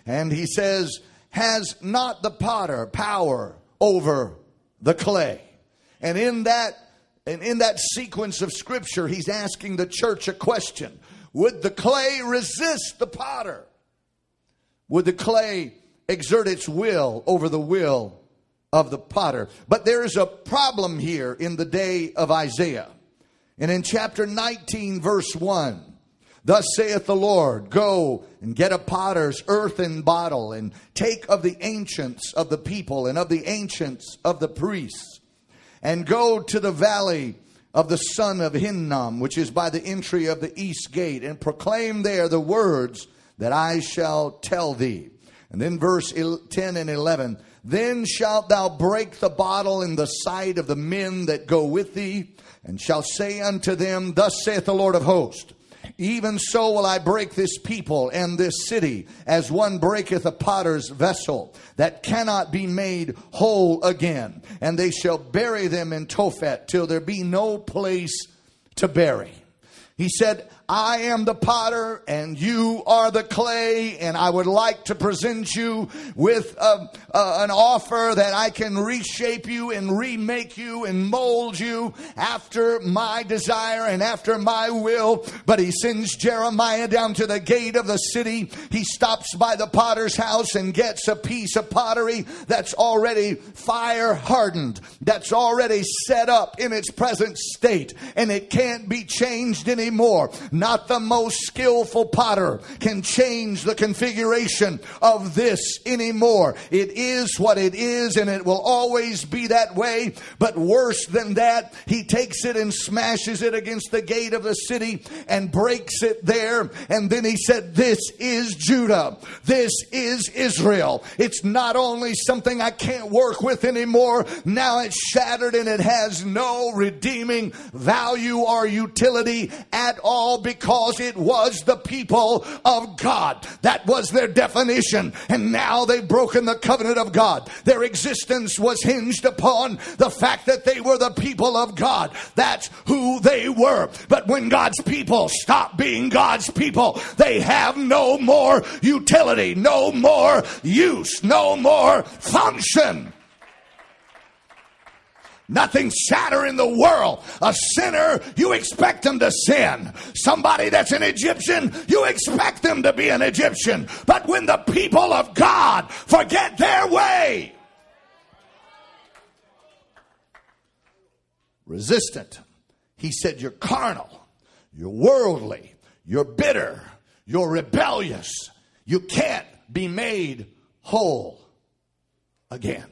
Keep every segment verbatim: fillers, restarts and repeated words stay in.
And he says, has not the potter power over the clay? And in that, and in that sequence of scripture, he's asking the church a question. Would the clay resist the potter? Would the clay exert its will over the will of the potter? But there is a problem here in the day of Isaiah. And in chapter nineteen, verse one, thus saith the Lord, go and get a potter's earthen bottle, and take of the ancients of the people and of the ancients of the priests, and go to the valley of the son of Hinnom, which is by the entry of the east gate, and proclaim there the words that I shall tell thee. And then verse ten and eleven, then shalt thou break the bottle in the sight of the men that go with thee, and shall say unto them, thus saith the Lord of hosts, even so will I break this people and this city, as one breaketh a potter's vessel, that cannot be made whole again. And they shall bury them in Tophet, till there be no place to bury. He said, I am the potter and you are the clay, and I would like to present you with a, a, an offer that I can reshape you and remake you and mold you after my desire and after my will. But he sends Jeremiah down to the gate of the city. He stops by the potter's house and gets a piece of pottery that's already fire hardened, that's already set up in its present state, and it can't be changed anymore. Not the most skillful potter can change the configuration of this anymore. It is what it is, and it will always be that way. But worse than that, he takes it and smashes it against the gate of the city and breaks it there. And then he said, this is Judah. This is Israel. It's not only something I can't work with anymore. Now it's shattered and it has no redeeming value or utility at all, because it was the people of God. That was their definition. And now they've broken the covenant of God. Their existence was hinged upon the fact that they were the people of God. That's who they were. But when God's people stop being God's people, they have no more utility, no more use, no more function. Nothing sadder in the world. A sinner, you expect them to sin. Somebody that's an Egyptian, you expect them to be an Egyptian. But when the people of God forget their way, resistant. He said, you're carnal, you're worldly, you're bitter, you're rebellious. You can't be made whole again.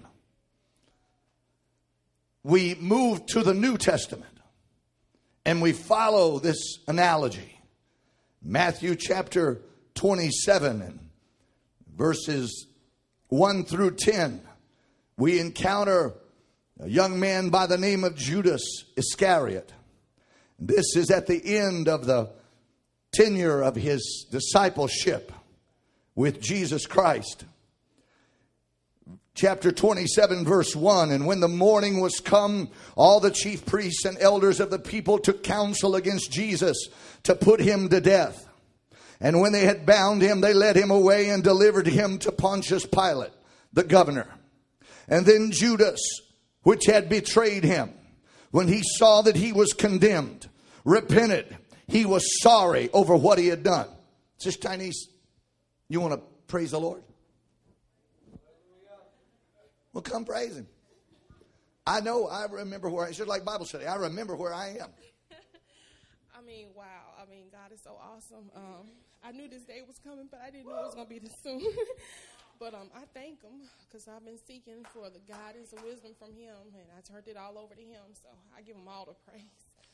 We move to the New Testament and we follow this analogy. Matthew chapter twenty-seven and verses one through ten. We encounter a young man by the name of Judas Iscariot. This is at the end of the tenure of his discipleship with Jesus Christ. Chapter twenty-seven, verse one, and when the morning was come, all the chief priests and elders of the people took counsel against Jesus to put him to death. And when they had bound him, they led him away and delivered him to Pontius Pilate, the governor. And then Judas, which had betrayed him, when he saw that he was condemned, repented. He was sorry over what he had done. Sister Chinese, you want to praise the Lord? Well, come praise him. I know, I remember where, it's just like Bible study. I remember where I am. I mean, wow. I mean, God is so awesome. Um, I knew this day was coming, but I didn't know it was going to be this soon. But um, I thank him because I've been seeking for the guidance and wisdom from him, and I turned it all over to him. So I give him all the praise.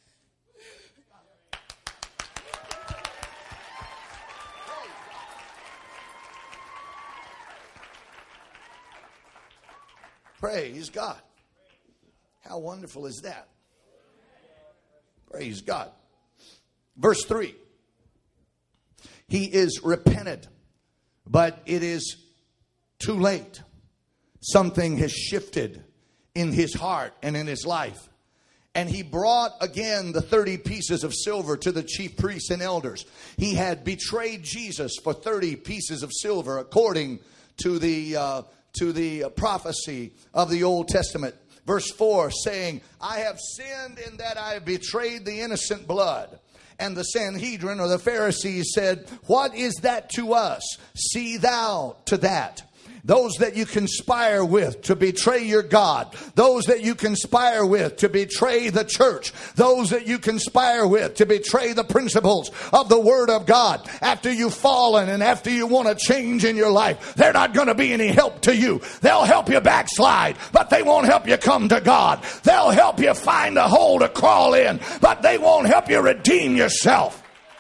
Praise God. How wonderful is that? Praise God. Verse three. He is repentant, but it is too late. Something has shifted in his heart and in his life. And he brought again the thirty pieces of silver to the chief priests and elders. He had betrayed Jesus for thirty pieces of silver according to the uh, to the prophecy of the Old Testament. Verse four saying, I have sinned in that I have betrayed the innocent blood. And the Sanhedrin or the Pharisees said, what is that to us? See thou to that. Those that you conspire with to betray your God. Those that you conspire with to betray the church. Those that you conspire with to betray the principles of the Word of God. After you've fallen and after you want to change in your life, they're not going to be any help to you. They'll help you backslide, but they won't help you come to God. They'll help you find a hole to crawl in, but they won't help you redeem yourself.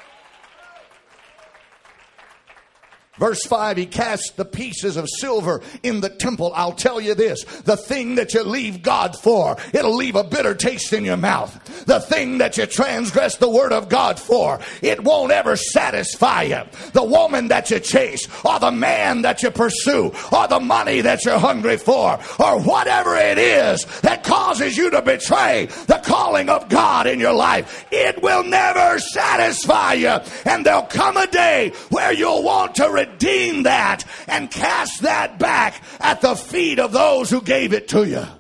Verse five, he cast the pieces of silver in the temple. I'll tell you this, the thing that you leave God for, it'll leave a bitter taste in your mouth. The thing that you transgress the word of God for, it won't ever satisfy you. The woman that you chase, or the man that you pursue, or the money that you're hungry for, or whatever it is that causes you to betray the calling of God in your life, it will never satisfy you. And there'll come a day where you'll want to redeem Redeem that and cast that back at the feet of those who gave it to you.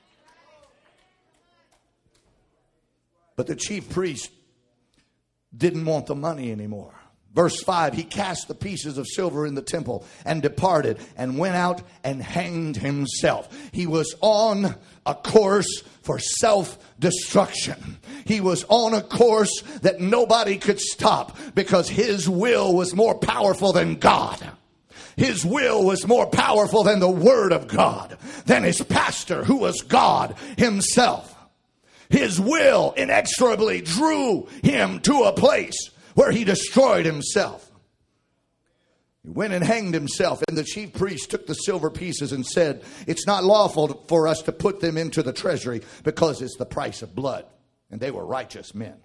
But the chief priest didn't want the money anymore. Verse five, he cast the pieces of silver in the temple and departed and went out and hanged himself. He was on a course for self-destruction. He was on a course that nobody could stop because his will was more powerful than God. His will was more powerful than the Word of God, than his pastor who was God himself. His will inexorably drew him to a place where he destroyed himself. He went and hanged himself, and the chief priest took the silver pieces and said, it's not lawful for us to put them into the treasury because it's the price of blood. And they were righteous men.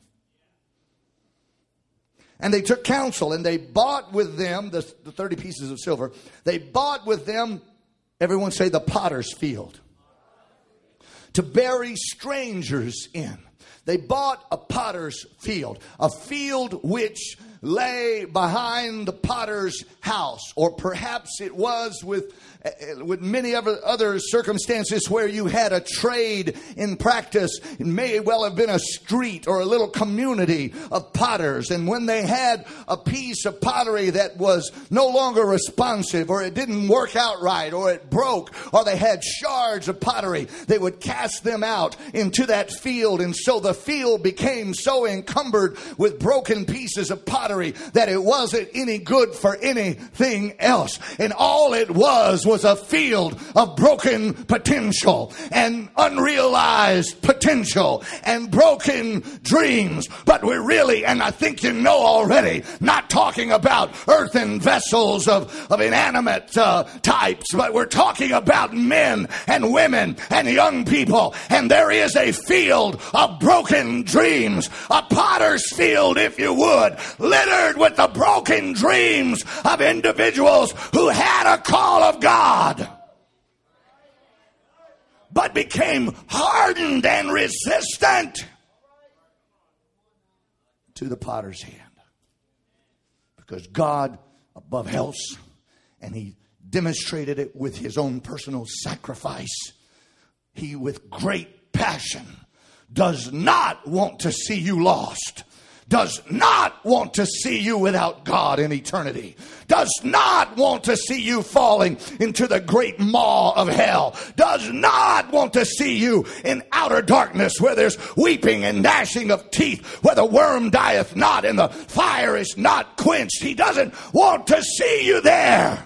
And they took counsel, and they bought with them the, the thirty pieces of silver. They bought with them, everyone say, the potter's field, to bury strangers in. They bought a potter's field, a field which lay behind the potter's house, or perhaps it was with with many other other circumstances where you had a trade in practice. It may well have been a street or a little community of potters, and when they had a piece of pottery that was no longer responsive, or it didn't work out right, or it broke, or they had shards of pottery, they would cast them out into that field. And so the field became so encumbered with broken pieces of pottery that it wasn't any good for anything else. And all it was was a field of broken potential and unrealized potential and broken dreams. But we're really, and I think you know already, not talking about earthen vessels of, of inanimate uh, types, but we're talking about men and women and young people. And there is a field of broken dreams, a potter's field, if you would, littered with the broken dreams of individuals who had a call of God, but became hardened and resistant to the potter's hand. Because God, above else, and he demonstrated it with his own personal sacrifice, he with great passion does not want to see you lost. Does not want to see you without God in eternity. Does not want to see you falling into the great maw of hell. Does not want to see you in outer darkness where there's weeping and gnashing of teeth, where the worm dieth not and the fire is not quenched. He doesn't want to see you there.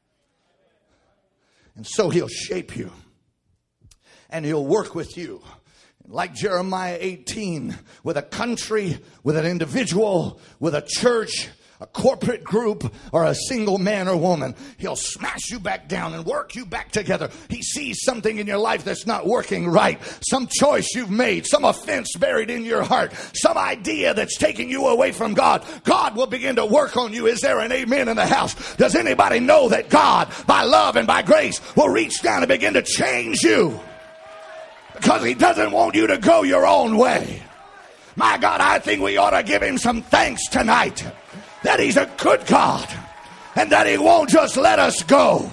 And so he'll shape you, and he'll work with you. Like Jeremiah eighteen, with a country, with an individual, with a church, a corporate group, or a single man or woman, he'll smash you back down and work you back together. He sees something in your life that's not working right, some choice you've made, some offense buried in your heart, some idea that's taking you away from God. God will begin to work on you. Is there an amen in the house? Does anybody know that God, by love and by grace, will reach down and begin to change you? because he doesn't want you to go your own way. My God, I think we ought to give him some thanks tonight that he's a good God and that he won't just let us go.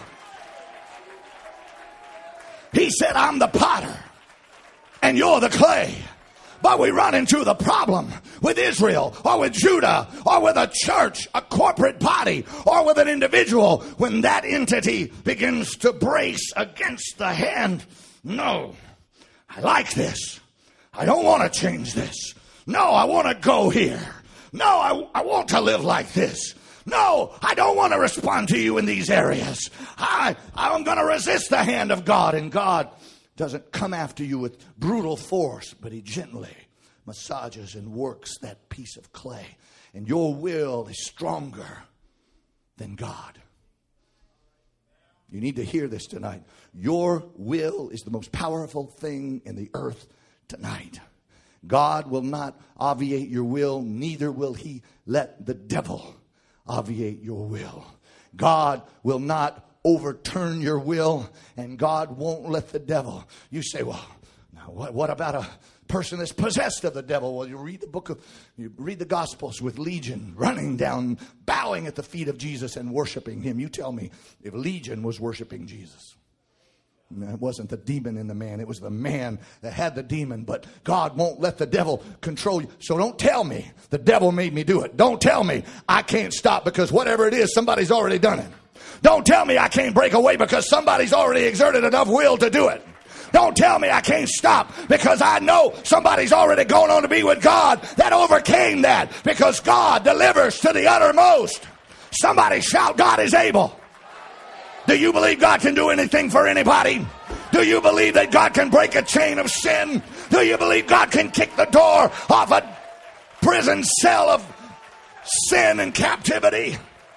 He said, I'm the potter and you're the clay. But we run into the problem with Israel or with Judah or with a church, a corporate body, or with an individual when that entity begins to brace against the hand. No, I like this. I don't want to change this. No, I want to go here. No, I, I want to live like this. No, I don't want to respond to you in these areas. I, I'm going to resist the hand of God. And God doesn't come after you with brutal force, but he gently massages and works that piece of clay. And your will is stronger than God. You need to hear this tonight. Your will is the most powerful thing in the earth tonight. God will not obviate your will, neither will he let the devil obviate your will. God will not overturn your will, and God won't let the devil. You say, well, now what, what about a person that's possessed of the devil? Well, you read the book of, you read the Gospels with Legion running down, bowing at the feet of Jesus and worshiping him. You tell me if Legion was worshiping Jesus. It wasn't the demon in the man. It was the man that had the demon. But God won't let the devil control you. So don't tell me the devil made me do it. Don't tell me I can't stop because whatever it is, somebody's already done it. Don't tell me I can't break away because somebody's already exerted enough will to do it. Don't tell me I can't stop because I know somebody's already gone on to be with God that overcame that, because God delivers to the uttermost. Somebody shout, God is able. Do you believe God can do anything for anybody? Do you believe that God can break a chain of sin? Do you believe God can kick the door off a prison cell of sin and captivity?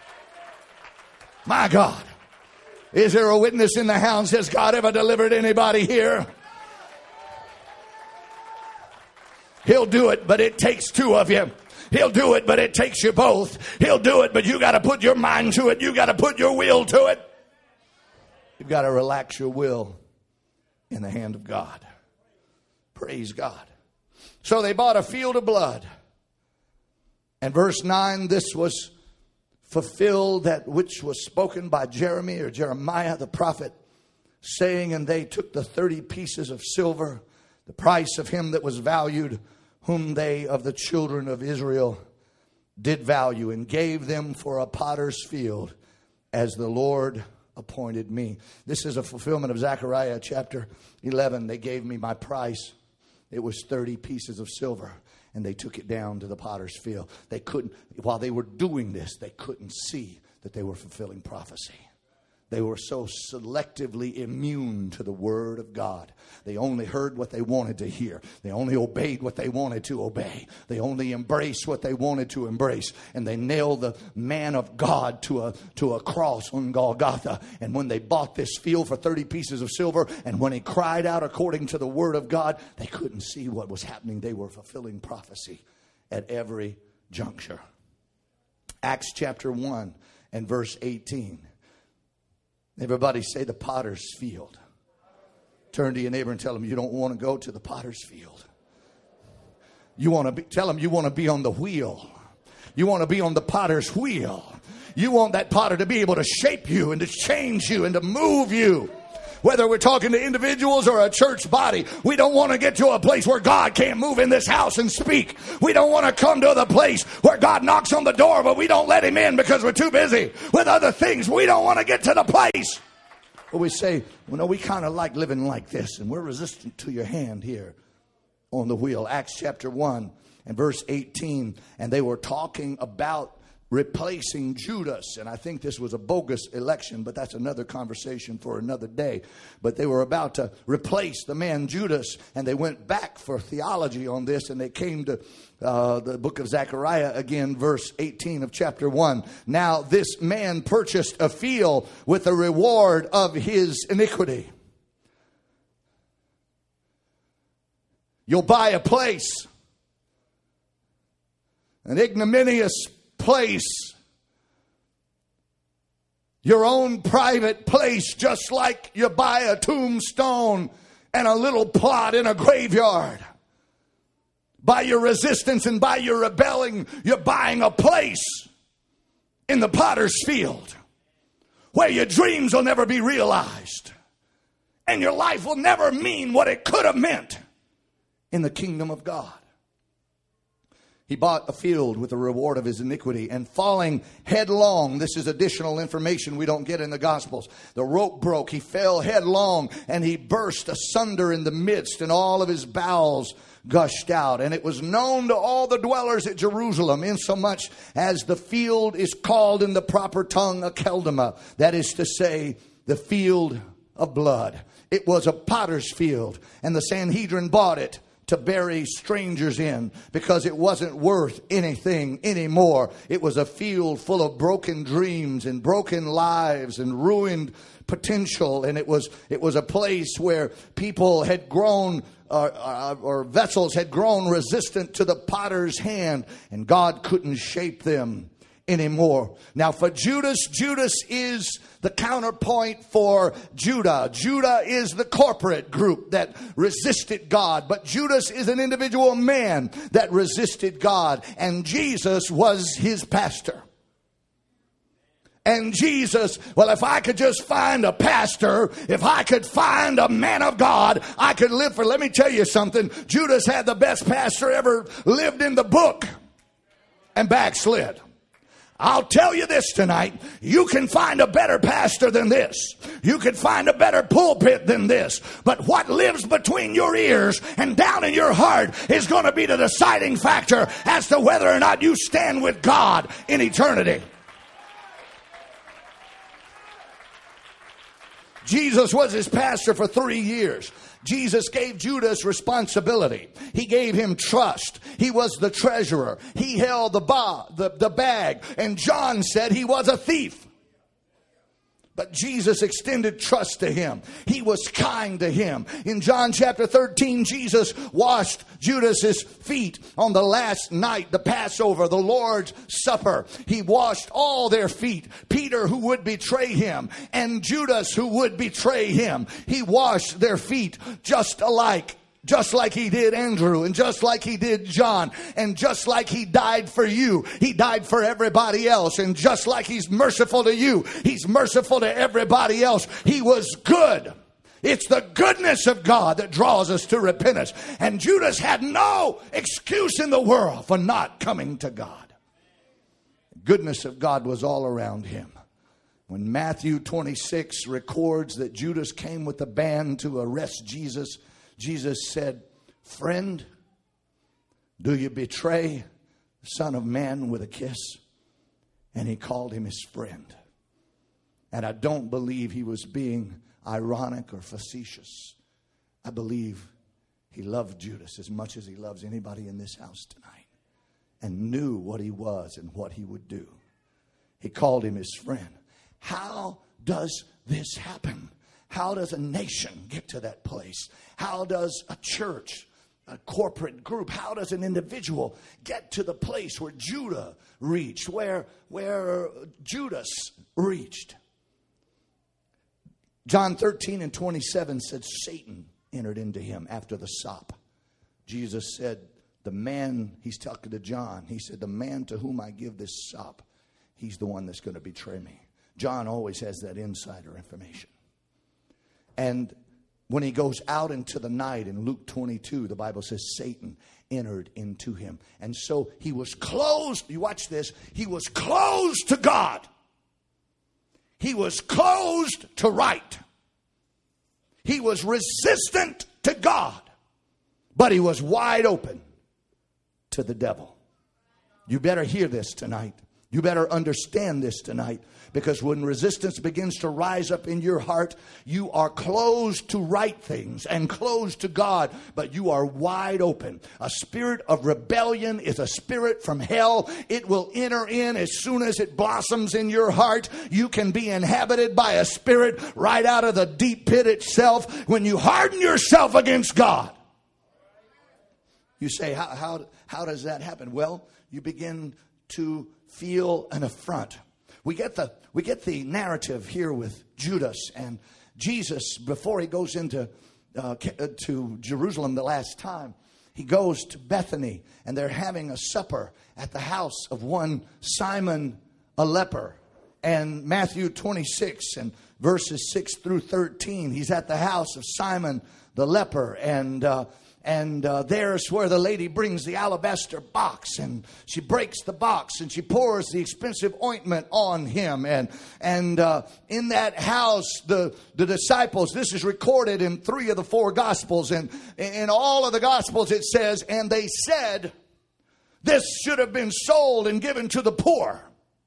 My God. Is there a witness in the house? Has God ever delivered anybody here? He'll do it, but it takes two of you. He'll do it, but it takes you both. He'll do it, but you got to put your mind to it. You got to put your will to it. You've got to relax your will in the hand of God. Praise God. So they bought a field of blood. And verse nine, this was fulfilled, that which was spoken by Jeremy or Jeremiah the prophet, saying, and they took the thirty pieces of silver, the price of him that was valued, whom they of the children of Israel did value, and gave them for a potter's field, as the Lord appointed me. This is a fulfillment of Zechariah chapter eleven. They gave me my price. It was thirty pieces of silver. And they took it down to the potter's field. They couldn't, while they were doing this, they couldn't see that they were fulfilling prophecy. They were so selectively immune to the word of God. They only heard what they wanted to hear. They only obeyed what they wanted to obey. They only embraced what they wanted to embrace. And they nailed the man of God to a, to a cross on Golgotha. And when they bought this field for thirty pieces of silver, and when he cried out according to the word of God, they couldn't see what was happening. They were fulfilling prophecy at every juncture. Acts chapter one and verse eighteen. Everybody say the potter's field. Turn to your neighbor and tell them you don't want to go to the potter's field. You want to be, tell them you want to be on the wheel. You want to be on the potter's wheel. You want that potter to be able to shape you and to change you and to move you. Whether we're talking to individuals or a church body, we don't want to get to a place where God can't move in this house and speak. We don't want to come to the place where God knocks on the door, but we don't let him in because we're too busy with other things. We don't want to get to the place where we say, well, no, we kind of like living like this, and we're resistant to your hand here on the wheel. Acts chapter one and verse eighteen, and they were talking about replacing Judas. And I think this was a bogus election, but that's another conversation for another day. But they were about to replace the man Judas, and they went back for theology on this, and they came to uh, the book of Zechariah again, verse eighteen of chapter one. Now this man purchased a field with the reward of his iniquity. You'll buy a place, an ignominious place, your own private place, just like you buy a tombstone and a little plot in a graveyard. By your resistance and by your rebelling, you're buying a place in the potter's field where your dreams will never be realized and your life will never mean what it could have meant in the kingdom of God. He bought a field with the reward of his iniquity, and falling headlong, this is additional information we don't get in the Gospels. The rope broke, he fell headlong, and he burst asunder in the midst, and all of his bowels gushed out. And it was known to all the dwellers at Jerusalem, insomuch as the field is called in the proper tongue Akeldama, that is to say, the field of blood. It was a potter's field, and the Sanhedrin bought it to bury strangers in because it wasn't worth anything anymore. It was a field full of broken dreams and broken lives and ruined potential. And it was it was a place where people had grown uh, uh, or vessels had grown resistant to the potter's hand, and God couldn't shape them anymore. Now for Judas, Judas is the counterpoint for Judah. Judah is the corporate group that resisted God, but Judas is an individual man that resisted God, and Jesus was his pastor. And Jesus, well, if I could just find a pastor, if I could find a man of God, I could live for, let me tell you something, Judas had the best pastor ever lived in the book and backslid. I'll tell you this tonight, you can find a better pastor than this. You can find a better pulpit than this. But what lives between your ears and down in your heart is going to be the deciding factor as to whether or not you stand with God in eternity. Jesus was his pastor for three years. Jesus gave Judas responsibility. He gave him trust. He was the treasurer. He held the, ba- the, the bag. And John said he was a thief. But Jesus extended trust to him. He was kind to him. In John chapter thirteen, Jesus washed Judas's feet on the last night, the Passover, the Lord's Supper. He washed all their feet. Peter, who would betray him, and Judas, who would betray him. He washed their feet just alike. Just like he did Andrew, and just like he did John, and just like he died for you, he died for everybody else. And just like he's merciful to you, he's merciful to everybody else. He was good. It's the goodness of God that draws us to repentance. And Judas had no excuse in the world for not coming to God. The goodness of God was all around him. When Matthew twenty-six records that Judas came with a band to arrest Jesus, Jesus said, "Friend, do you betray the Son of Man with a kiss?" And he called him his friend. And I don't believe he was being ironic or facetious. I believe he loved Judas as much as he loves anybody in this house tonight, and knew what he was and what he would do. He called him his friend. How does this happen? How does a nation get to that place? How does a church, a corporate group, how does an individual get to the place where Judah reached, where, where Judas reached? John thirteen and twenty-seven said Satan entered into him after the sop. Jesus said, the man, he's talking to John, he said, the man to whom I give this sop, he's the one that's going to betray me. John always has that insider information. And when he goes out into the night in Luke twenty-two, the Bible says Satan entered into him. And so he was closed. You watch this. He was closed to God. He was closed to right. He was resistant to God. But he was wide open to the devil. You better hear this tonight. You better understand this tonight. Because when resistance begins to rise up in your heart, you are closed to right things and closed to God, but you are wide open. A spirit of rebellion is a spirit from hell. It will enter in as soon as it blossoms in your heart. You can be inhabited by a spirit right out of the deep pit itself when you harden yourself against God. You say, how, how, how does that happen? Well, you begin to feel an affront. We get the we get the narrative here with Judas and Jesus before he goes into uh, to Jerusalem the last time, he goes to Bethany, and they're having a supper at the house of one Simon a leper. And Matthew twenty-six and verses six through thirteen, he's at the house of Simon the leper. And uh, and uh, there's where the lady brings the alabaster box, and she breaks the box and she pours the expensive ointment on him. And and uh, in that house, the, the disciples, this is recorded in three of the four Gospels. And in all of the Gospels it says, and they said, this should have been sold and given to the poor.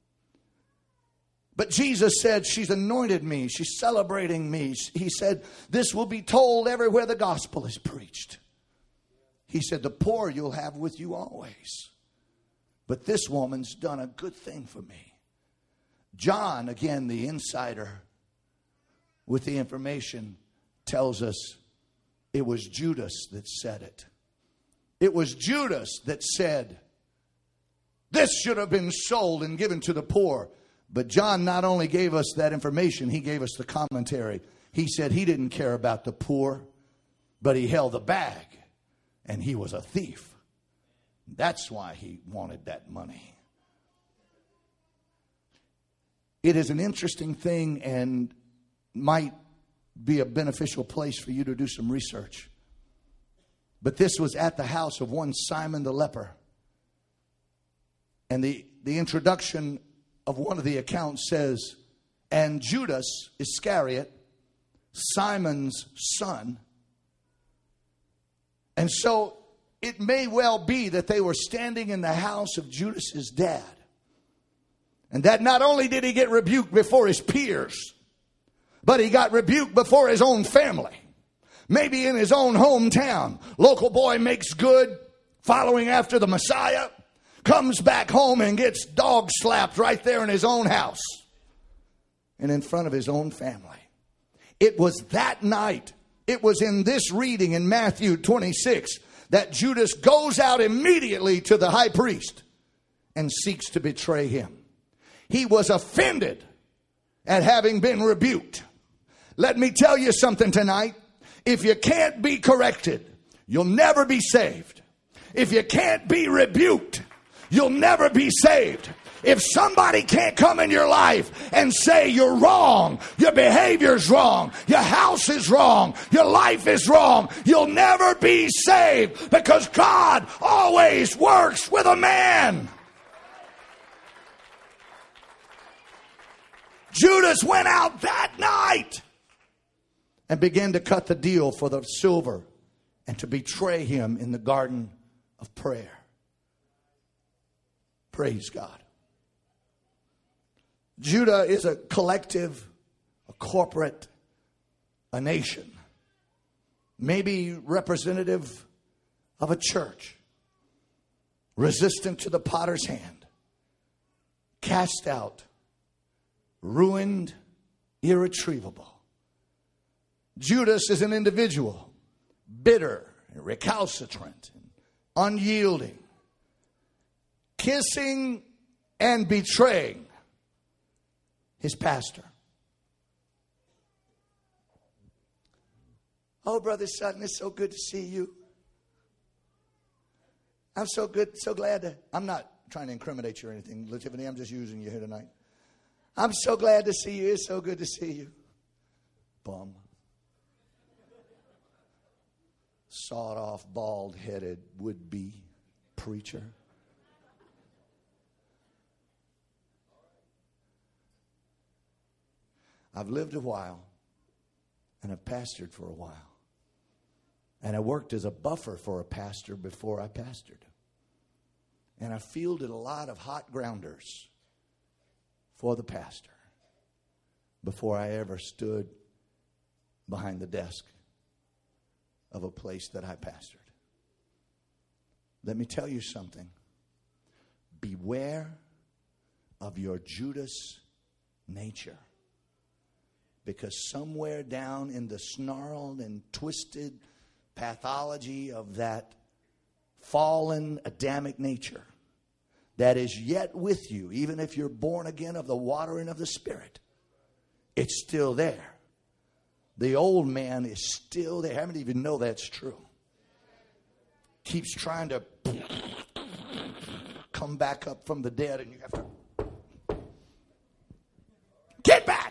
But Jesus said, she's anointed me. She's celebrating me. He said, this will be told everywhere the gospel is preached. He said, the poor you'll have with you always. But this woman's done a good thing for me. John, again, the insider with the information, tells us it was Judas that said it. It was Judas that said, this should have been sold and given to the poor. But John not only gave us that information, he gave us the commentary. He said he didn't care about the poor, but he held the bag, and he was a thief. That's why he wanted that money. It is an interesting thing and might be a beneficial place for you to do some research. But this was at the house of one Simon the leper. And the, the introduction of one of the accounts says, and Judas Iscariot, Simon's son. And so it may well be that they were standing in the house of Judas's dad. And that not only did he get rebuked before his peers, but he got rebuked before his own family. Maybe in his own hometown. Local boy makes good, following after the Messiah. Comes back home and gets dog slapped right there in his own house and in front of his own family. It was that night, it was in this reading in Matthew twenty-six, that Judas goes out immediately to the high priest and seeks to betray him. He was offended at having been rebuked. Let me tell you something tonight. If you can't be corrected, you'll never be saved. If you can't be rebuked, you'll never be saved. If somebody can't come in your life and say you're wrong, your behavior's wrong, your house is wrong, your life is wrong, you'll never be saved, because God always works with a man. Judas went out that night and began to cut the deal for the silver and to betray him in the garden of prayer. Praise God. Judah is a collective, a corporate, a nation. Maybe representative of a church. Resistant to the potter's hand. Cast out. Ruined. Irretrievable. Judas is an individual. Bitter. And recalcitrant. And unyielding. Kissing and betraying his pastor. Oh, Brother Sutton, it's so good to see you. I'm so good, so glad to, I'm not trying to incriminate you or anything, Tiffany, I'm just using you here tonight. I'm so glad to see you. It's so good to see you. Bum. Sawed off, bald-headed would-be preacher. I've lived a while, and I've pastored for a while. And I worked as a buffer for a pastor before I pastored. And I fielded a lot of hot grounders for the pastor before I ever stood behind the desk of a place that I pastored. Let me tell you something. Beware of your Judas nature. Because somewhere down in the snarled and twisted pathology of that fallen Adamic nature that is yet with you, even if you're born again of the water and of the Spirit, it's still there. the old man is still there. How many of you know that's true? Keeps trying to come back up from the dead, and you have to get back.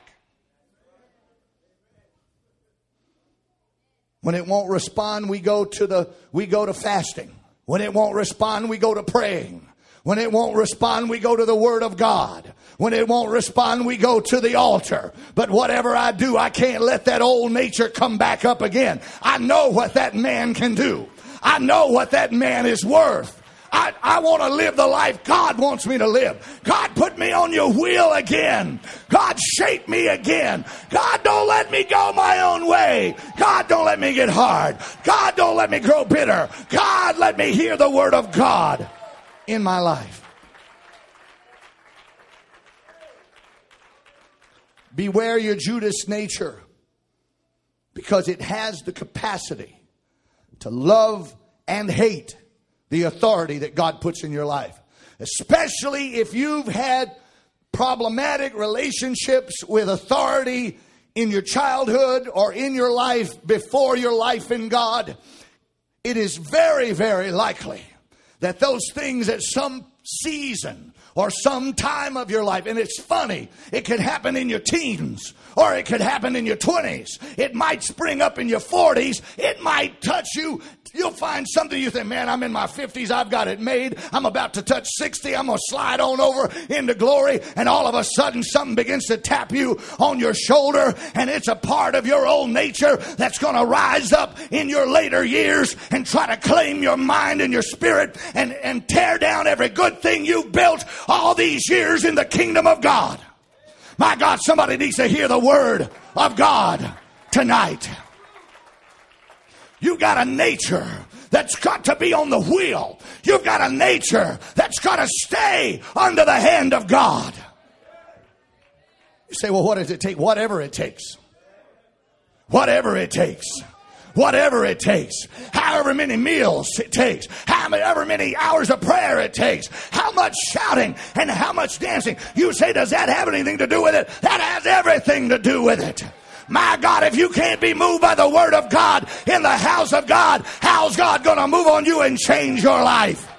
When it won't respond, we go to the we go to fasting. When it won't respond, we go to praying. When it won't respond, we go to the Word of God. When it won't respond, we go to the altar. But whatever I do, I can't let that old nature come back up again. I know what that man can do. I know what that man is worth. I, I want to live the life God wants me to live. God, put me on your wheel again. God, shape me again. God, don't let me go my own way. God, don't let me get hard. God, don't let me grow bitter. God, let me hear the word of God in my life. Beware your Judas nature, because it has the capacity to love and hate the authority that God puts in your life. Especially if you've had problematic relationships with authority in your childhood or in your life before your life in God. It is very, very likely that those things at some season or some time of your life, and it's funny, it could happen in your teens or it could happen in your twenties. It might spring up in your forties. It might touch you. You'll find something you think, man, I'm in my fifties. I've got it made. I'm about to touch sixty. I'm going to slide on over into glory. And all of a sudden, something begins to tap you on your shoulder. And it's a part of your old nature that's going to rise up in your later years and try to claim your mind and your spirit and, and tear down every good thing you've built all these years in the kingdom of God. My God, somebody needs to hear the word of God tonight. You got a nature that's got to be on the wheel. You've got a nature that's got to stay under the hand of God. You say, well, what does it take? Whatever it takes. Whatever it takes. Whatever it takes. However many meals it takes. However many hours of prayer it takes. How much shouting and how much dancing. You say, does that have anything to do with it? That has everything to do with it. My God, if you can't be moved by the word of God in the house of God, how's God going to move on you and change your life?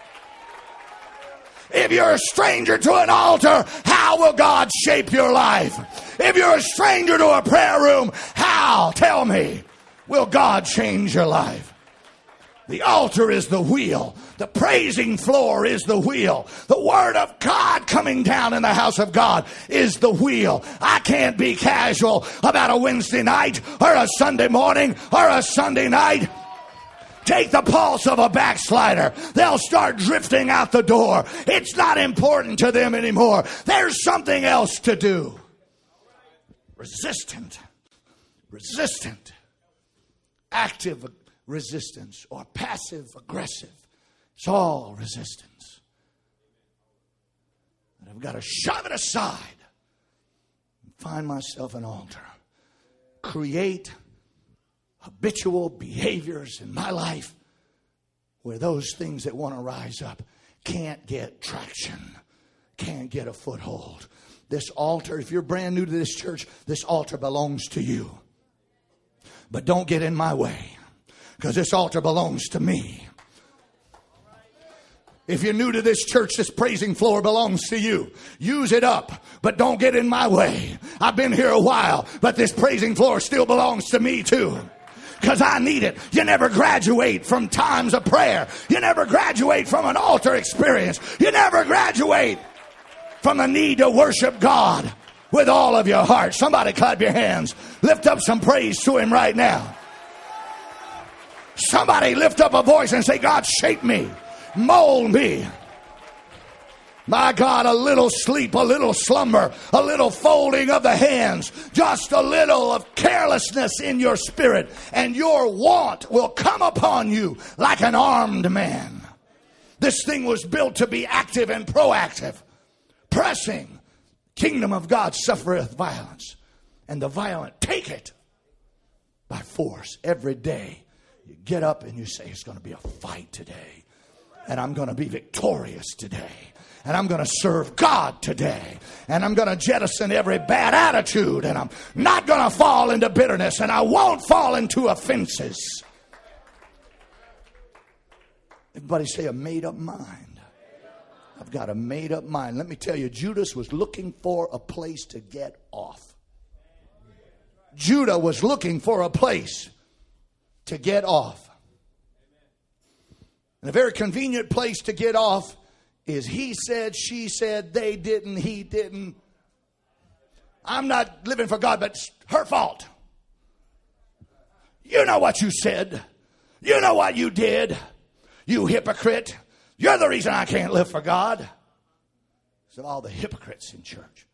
If you're a stranger to an altar, how will God shape your life? If you're a stranger to a prayer room, how, tell me, will God change your life? The altar is the wheel. The praising floor is the wheel. The word of God coming down in the house of God is the wheel. I can't be casual about a Wednesday night or a Sunday morning or a Sunday night. Take the pulse of a backslider. They'll start drifting out the door. It's not important to them anymore. There's something else to do. Resistant. Resistant. Active resistance or passive aggressive. It's all resistance. And I've got to shove it aside and find myself an altar. Create habitual behaviors in my life where those things that want to rise up can't get traction, can't get a foothold. This altar, if you're brand new to this church, this altar belongs to you. But don't get in my way, because this altar belongs to me. If you're new to this church, this praising floor belongs to you. Use it up, but don't get in my way. I've been here a while, but this praising floor still belongs to me too. Because I need it. You never graduate from times of prayer. You never graduate from an altar experience. You never graduate from the need to worship God with all of your heart. Somebody clap your hands. Lift up some praise to him right now. Somebody lift up a voice and say, God, shape me. Mold me. My God, a little sleep, a little slumber, a little folding of the hands, just a little of carelessness in your spirit, and your want will come upon you like an armed man. This thing was built to be active and proactive, pressing. Kingdom of God suffereth violence, and the violent take it by force. Every day you get up and you say, it's going to be a fight today. And I'm going to be victorious today. And I'm going to serve God today. And I'm going to jettison every bad attitude. And I'm not going to fall into bitterness. And I won't fall into offenses. Everybody say a made up mind. I've got a made up mind. Let me tell you, Judas was looking for a place to get off. Judah was looking for a place to get off. And a very convenient place to get off is he said, she said, they didn't, he didn't. I'm not living for God, but it's her fault. You know what you said. You know what you did. You hypocrite. You're the reason I can't live for God. So all the hypocrites in church.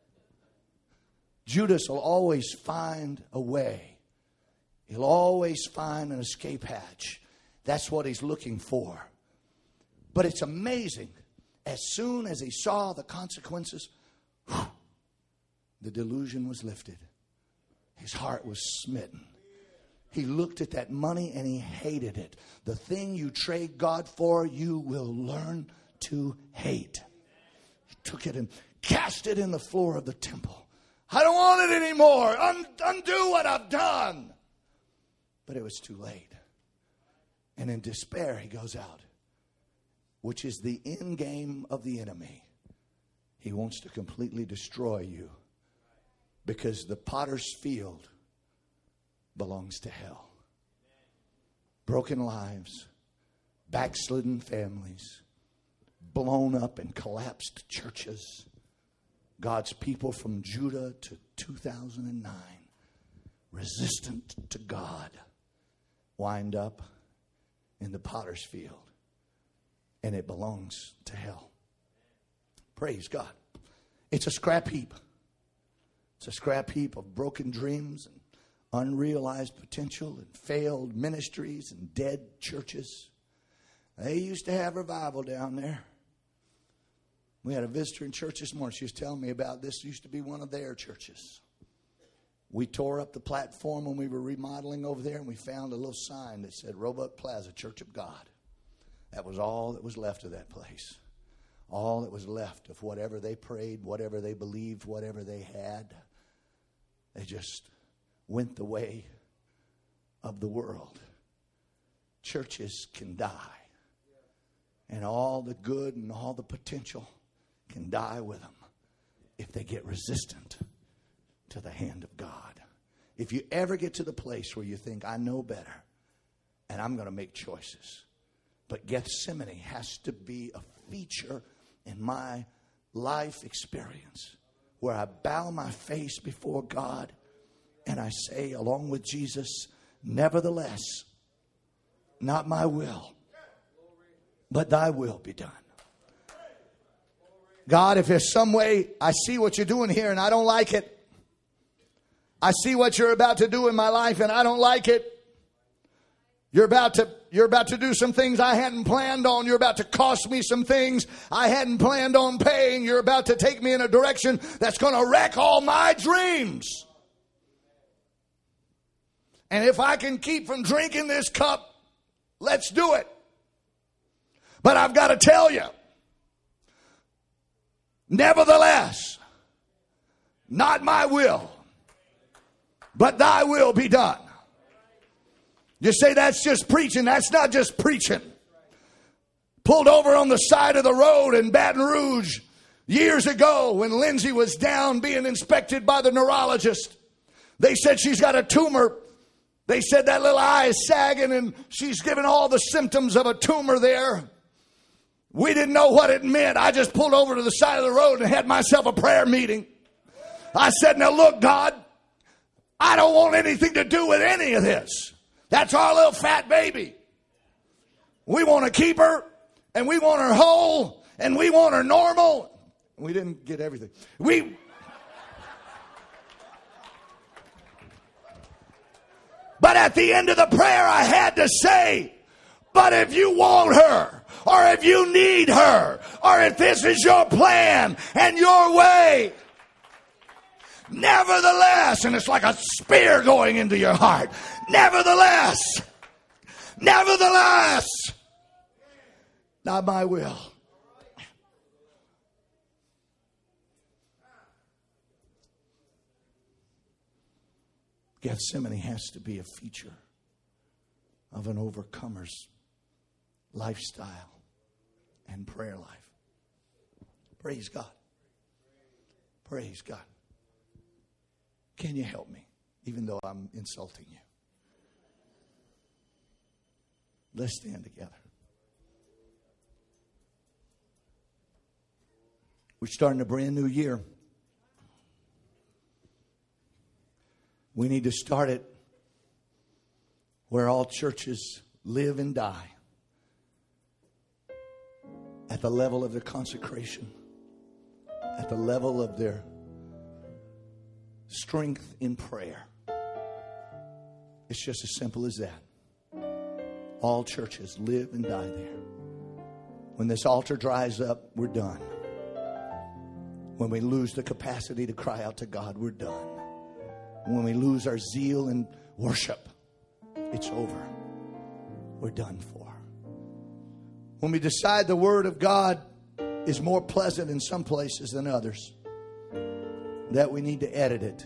Judas will always find a way. He'll always find an escape hatch. That's what he's looking for. But it's amazing. As soon as he saw the consequences, whew, the delusion was lifted. His heart was smitten. He looked at that money and he hated it. The thing you trade God for, you will learn to hate. He took it and cast it in the floor of the temple. I don't want it anymore. Un- undo what I've done. But it was too late. And in despair, he goes out, which is the end game of the enemy. He wants to completely destroy you because the potter's field belongs to hell. Broken lives, backslidden families, blown up and collapsed churches. God's people from Judah to two thousand nine, resistant to God, wind up in the potter's field. And it belongs to hell. Praise God. It's a scrap heap. It's a scrap heap of broken dreams and unrealized potential and failed ministries and dead churches. They used to have revival down there. We had a visitor in church this morning. She was telling me about this. It used to be one of their churches. We tore up the platform when we were remodeling over there, and we found a little sign that said Roebuck Plaza Church of God. That was all that was left of that place. All that was left of whatever they prayed, whatever they believed, whatever they had. They just went the way of the world. Churches can die. And all the good and all the potential can die with them if they get resistant to the hand of God. If you ever get to the place where you think, I know better, and I'm going to make choices. But Gethsemane has to be a feature in my life experience where I bow my face before God and I say, along with Jesus, nevertheless, not my will, but thy will be done. God, if there's some way I see what you're doing here and I don't like it, I see what you're about to do in my life and I don't like it. You're about to, you're about to do some things I hadn't planned on. You're about to cost me some things I hadn't planned on paying. You're about to take me in a direction that's going to wreck all my dreams. And if I can keep from drinking this cup, let's do it. But I've got to tell you, nevertheless, not my will, but thy will be done. You say that's just preaching. That's not just preaching. Pulled over on the side of the road in Baton Rouge years ago when Lindsay was down being inspected by the neurologist. They said she's got a tumor. They said that little eye is sagging and she's given all the symptoms of a tumor there. We didn't know what it meant. I just pulled over to the side of the road and had myself a prayer meeting. I said, now look, God, I don't want anything to do with any of this. That's our little fat baby. We want to keep her, and we want her whole, and we want her normal. We didn't get everything. We... But at the end of the prayer, I had to say, but if you want her, or if you need her, or if this is your plan and your way, nevertheless, and it's like a spear going into your heart, nevertheless, nevertheless, not my will. Gethsemane has to be a feature of an overcomer's lifestyle and prayer life. Praise God. Praise God. Can you help me, even though I'm insulting you? Let's stand together. We're starting a brand new year. We need to start it where all churches live and die, at the level of their consecration, at the level of their strength in prayer. It's just as simple as that. All churches live and die there. When this altar dries up, we're done. When we lose the capacity to cry out to God, we're done. When we lose our zeal in worship, it's over. We're done for. When we decide the Word of God is more pleasant in some places than others, that we need to edit it.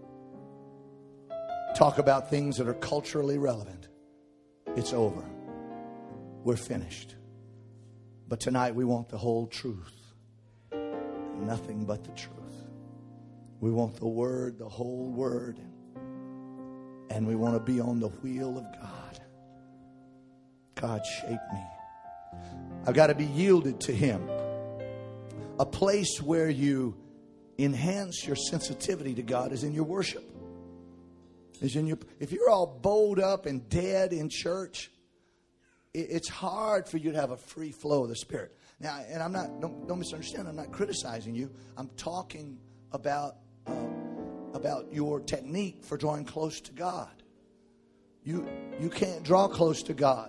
Talk about things that are culturally relevant. It's over. We're finished. But tonight we want the whole truth. Nothing but the truth. We want the Word, the whole Word. And we want to be on the wheel of God. God, shape me. I've got to be yielded to Him. A place where you enhance your sensitivity to God is in your worship. Is in your. If you're all bowled up and dead in church, it's hard for you to have a free flow of the Spirit. Now, and I'm not, don't, don't misunderstand, I'm not criticizing you. I'm talking about uh, about your technique for drawing close to God. You you can't draw close to God.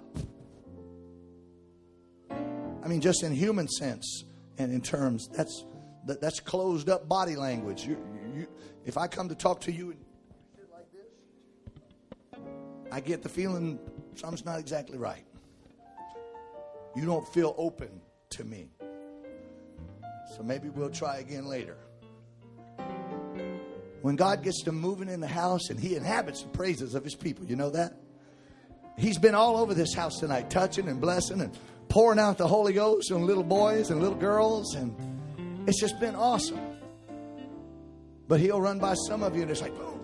I mean, just in human sense and in terms, that's that, that's closed up body language. You, you, if I come to talk to you and sit like this, I get the feeling something's not exactly right. You don't feel open to me. So maybe we'll try again later. When God gets to moving in the house and He inhabits the praises of His people, you know that? He's been all over this house tonight, touching and blessing and pouring out the Holy Ghost on little boys and little girls, and it's just been awesome. But He'll run by some of you and it's like, boom.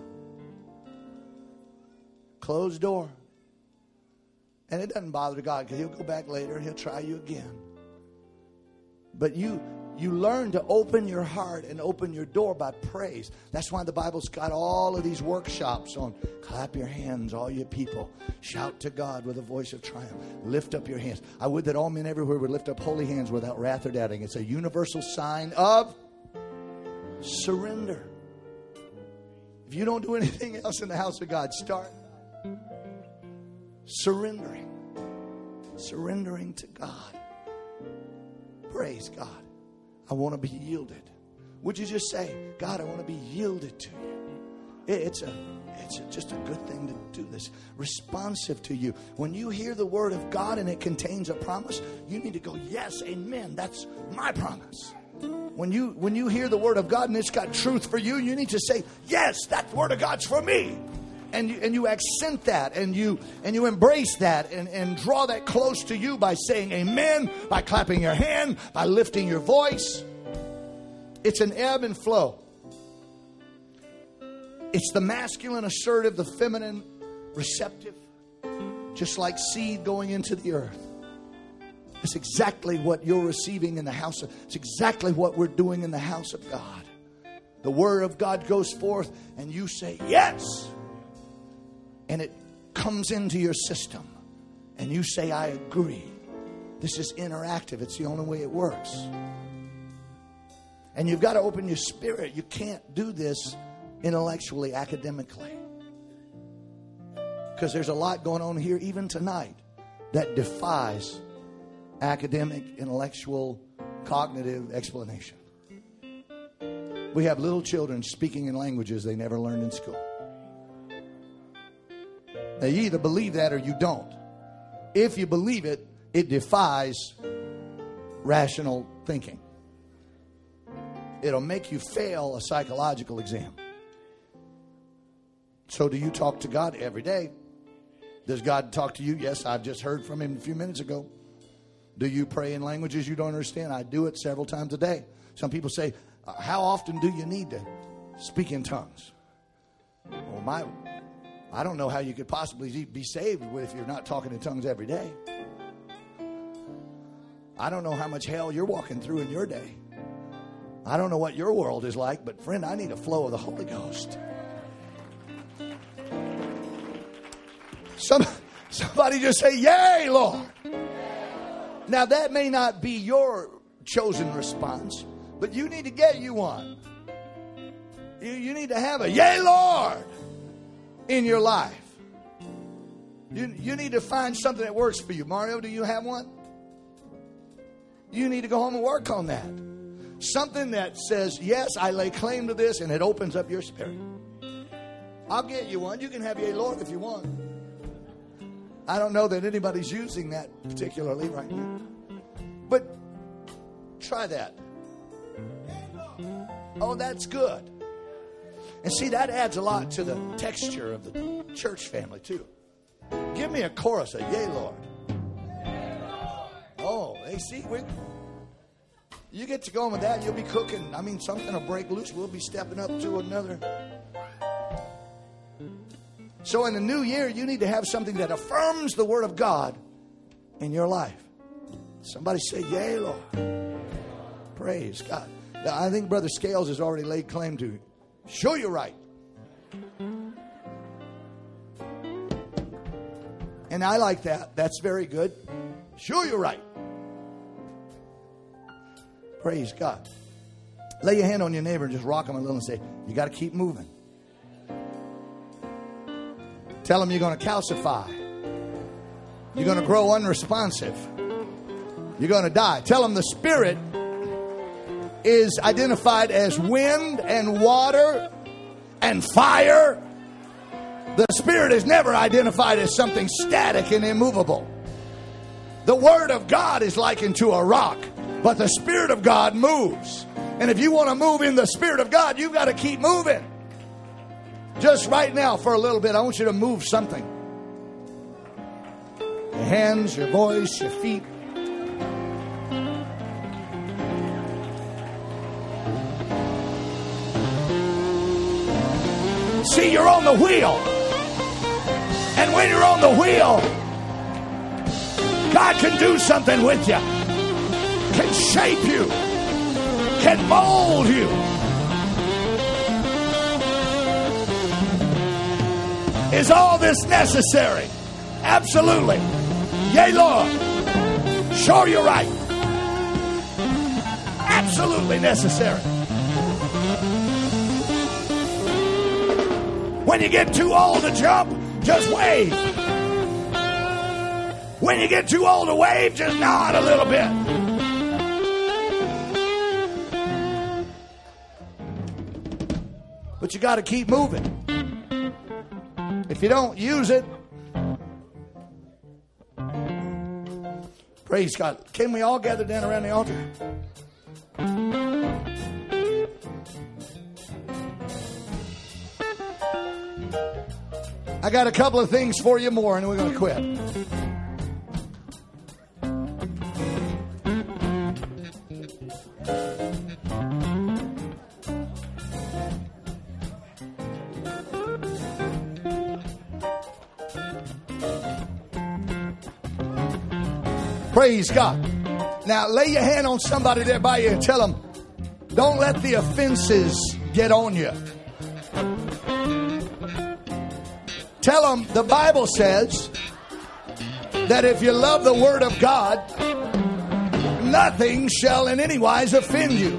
Closed door. And it doesn't bother God because He'll go back later and He'll try you again. But you you learn to open your heart and open your door by praise. That's why the Bible's got all of these workshops on clap your hands, all you people. Shout to God with a voice of triumph. Lift up your hands. I would that all men everywhere would lift up holy hands without wrath or doubting. It's a universal sign of surrender. If you don't do anything else in the house of God, start surrendering. Surrendering to God. Praise God. I want to be yielded. Would you just say, God, I want to be yielded to you? It's a, it's a, just a good thing to do this. Responsive to you. When you hear the word of God and it contains a promise, you need to go, yes, amen. That's my promise. When you when you hear the word of God and it's got truth for you, you need to say, yes, that word of God's for me. And you, and you accent that and you and you embrace that and, and draw that close to you by saying amen, by clapping your hand, by lifting your voice. It's an ebb and flow. It's the masculine assertive, the feminine receptive, just like seed going into the earth. It's exactly what you're receiving in the house of, it's exactly what we're doing in the house of God. The word of God goes forth and you say yes. And it comes into your system. And you say, I agree. This is interactive. It's the only way it works. And you've got to open your spirit. You can't do this intellectually, academically. Because there's a lot going on here, even tonight, that defies academic, intellectual, cognitive explanation. We have little children speaking in languages they never learned in school. Now, you either believe that or you don't. If you believe it, it defies rational thinking. It'll make you fail a psychological exam. So do you talk to God every day? Does God talk to you? Yes, I've just heard from him a few minutes ago. Do you pray in languages you don't understand? I do it several times a day. Some people say, how often do you need to speak in tongues? Well, my, I don't know how you could possibly be saved if you're not talking in tongues every day. I don't know how much hell you're walking through in your day. I don't know what your world is like, but friend, I need a flow of the Holy Ghost. Some, somebody just say, yay, Lord. Now, that may not be your chosen response, but you need to get you one. You, you need to have a yay, Lord, in your life. You, you need to find something that works for you. Mario, do you have one? You need to go home and work on that. Something that says, yes, I lay claim to this, and it opens up your spirit. I'll get you one. You can have yay, Lord, if you want. I don't know that anybody's using that particularly right now. But try that. Oh, that's good. And see, that adds a lot to the texture of the church family, too. Give me a chorus of yay, Lord. Oh, they see, we, you get to going with that, you'll be cooking. I mean, something will break loose. We'll be stepping up to another. So in the new year, you need to have something that affirms the Word of God in your life. Somebody say, yay, Lord. Praise God. Now, I think Brother Scales has already laid claim to show you right. And I like that. That's very good. Show you right. Praise God. Lay your hand on your neighbor and just rock him a little and say, you got to keep moving. Tell them you're going to calcify. You're going to grow unresponsive. You're going to die. Tell them the Spirit is identified as wind and water and fire. The Spirit is never identified as something static and immovable. The Word of God is likened to a rock, but the Spirit of God moves. And if you want to move in the Spirit of God, you've got to keep moving. Just right now, for a little bit, I want you to move something. Your hands, your voice, your feet. See, you're on the wheel. And when you're on the wheel, God can do something with you. Can shape you. Can mold you. Is all this necessary? Absolutely. Yea, Lord. Sure, you're right. Absolutely necessary. When you get too old to jump, just wave. When you get too old to wave, just nod a little bit. But you got to keep moving. If you don't use it, praise God. Can we all gather down around the altar? I got a couple of things for you more, and we're going to quit. Praise God. Now lay your hand on somebody there by you and tell them, don't let the offenses get on you. Tell them the Bible says that if you love the Word of God, nothing shall in any wise offend you.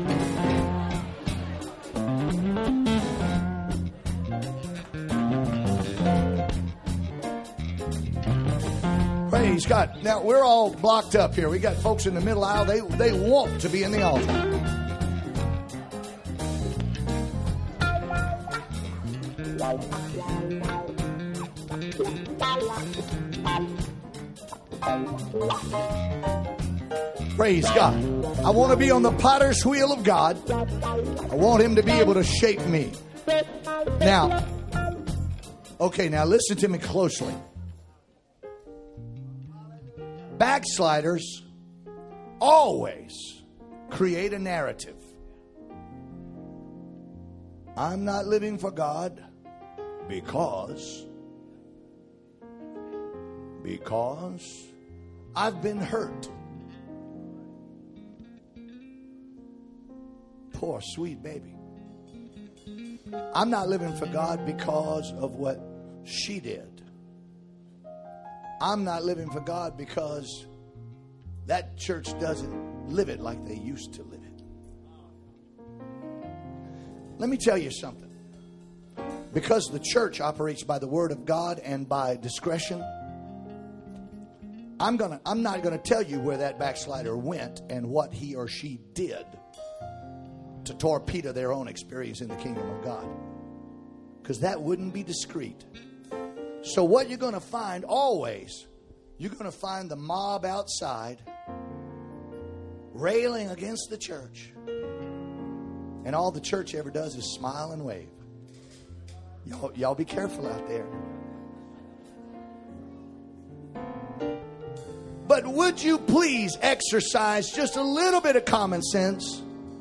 Praise God. Now, we're all blocked up here. We got folks in the middle aisle. They, they want to be in the altar. Praise God. I want to be on the potter's wheel of God. I want Him to be able to shape me. Now, okay, now listen to me closely. Backsliders always create a narrative. I'm not living for God because, because I've been hurt. Poor sweet baby. I'm not living for God because of what she did. I'm not living for God because that church doesn't live it like they used to live it. Let me tell you something. Because the church operates by the word of God and by discretion, I'm gonna I'm not gonna tell you where that backslider went and what he or she did to torpedo their own experience in the kingdom of God, because that wouldn't be discreet. So what you're going to find always, you're going to find the mob outside railing against the church, and all the church ever does is smile and wave. Y'all, y'all be careful out there. But would you please exercise just a little bit of common sense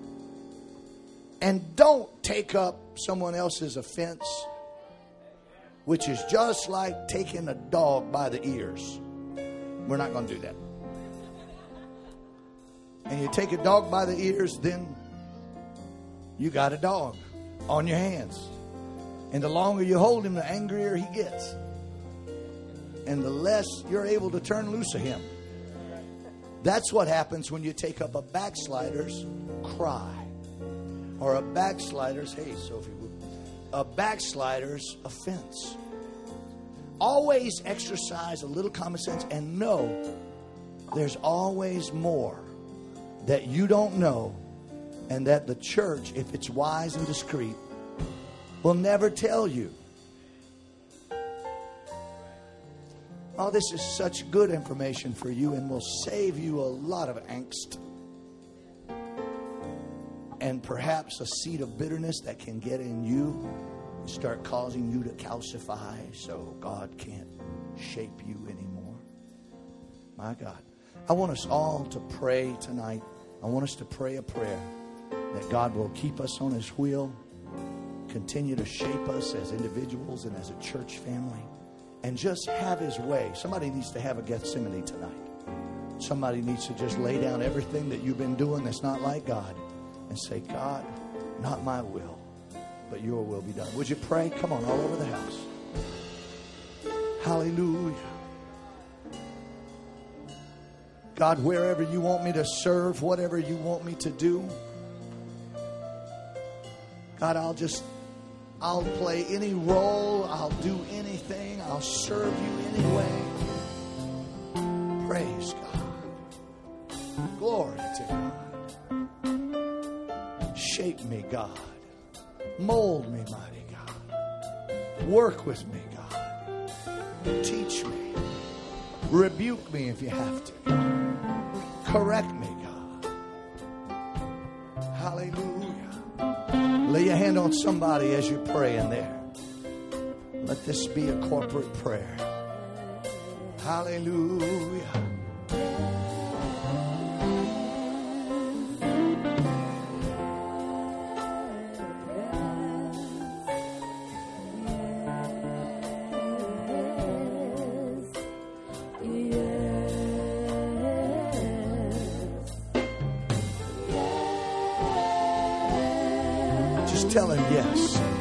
and don't take up someone else's offense, which is just like taking a dog by the ears. We're not going to do that. And you take a dog by the ears, then you got a dog on your hands. And the longer you hold him, the angrier he gets. And the less you're able to turn loose of him. That's what happens when you take up a backslider's cry. Or a backslider's, hey Sophie, a backslider's offense. Always exercise a little common sense and know there's always more that you don't know, and that the church, if it's wise and discreet, will never tell you. Oh, this is such good information for you and will save you a lot of angst. And perhaps a seed of bitterness that can get in you and start causing you to calcify so God can't shape you anymore. My God. I want us all to pray tonight. I want us to pray a prayer that God will keep us on His wheel, continue to shape us as individuals and as a church family, and just have His way. Somebody needs to have a Gethsemane tonight. Somebody needs to just lay down everything that you've been doing that's not like God and say, God, not my will, but your will be done. Would you pray? Come on, all over the house. Hallelujah. God, wherever you want me to serve, whatever you want me to do, God, I'll just, I'll play any role. I'll do anything. I'll serve you anyway. Praise God. Glory to God. Shape me, God. Mold me, mighty God. Work with me, God. Teach me. Rebuke me if you have to, God. Correct me, God. Hallelujah. Lay your hand on somebody as you pray in there. Let this be a corporate prayer. Hallelujah. Tell him yes.